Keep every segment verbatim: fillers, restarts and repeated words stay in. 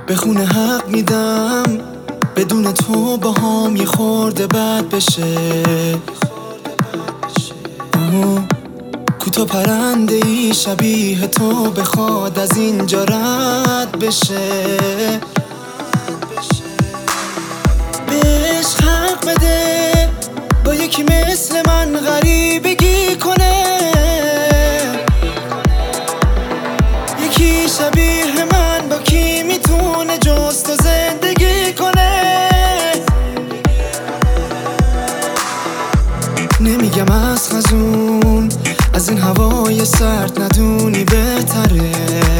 به خونه حق میدم بدون تو با هم یه خورده بد بشه. کوتاه پرنده ای شبیه تو بخواد از اینجا رد بشه. بهش حق بده با یکی مثل من غریبگی کنه، یکی شبیه من با کی میتونه جز تو زندگی کنه. نمیگم از خزون از این هوای سرد ندونی بهتره،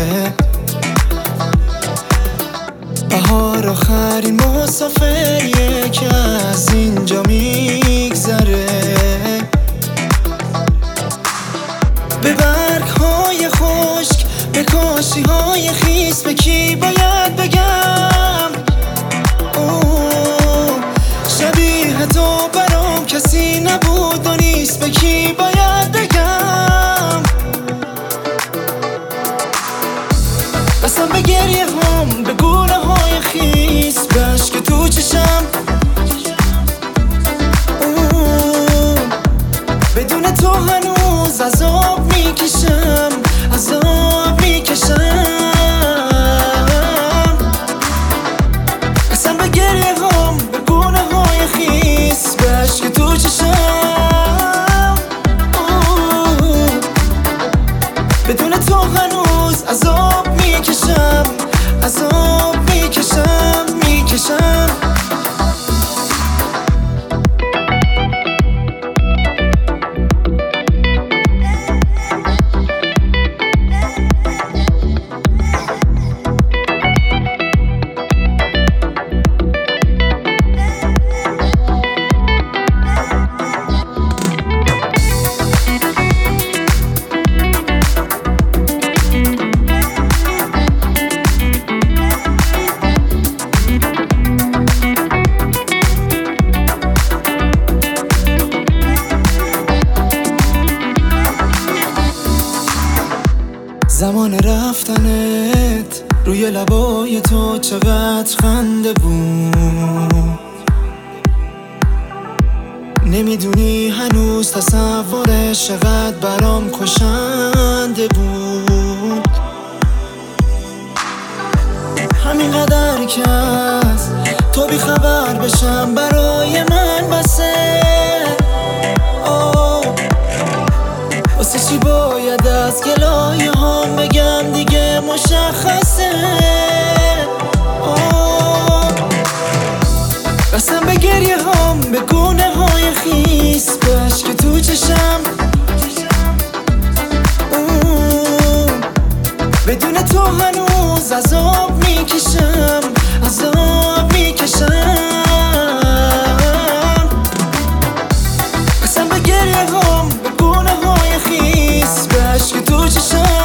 بهار آخرین مسافریه که از اینجا میگذره. به برگ های خشک به کاشی های خیس به کی باید بگم؟ اوه شبیه تو برام کسی نبود و نیست، به کی باید بگم؟ قسم به گریه هم به گونه های خیس به عشق تو چشم. بدون تو هنوز عذاب میکشم، عذاب میکشم. قسم به گریه هم به گونه های خیس به عشق تو چشم. بدون تو هنوز عذاب میکشم، عذاب میکشم میکشم. زمان رفتنت روی لبای تو چقدر خنده بود، نمیدونی هنوز تصورش چقدر برام کشنده بود. همینقدر که از تو بی خبر بشم برای من بسه. واسه چی باید از گلایه هم بگم دیگه مشخصه. قسم به گریه هم به گونه های خیس به عشق تو چشم. بدون تو هنوز عذاب میکشم، عذاب میکشم. قسم به گریه هم به گونه های خیس به عشق تو چشم.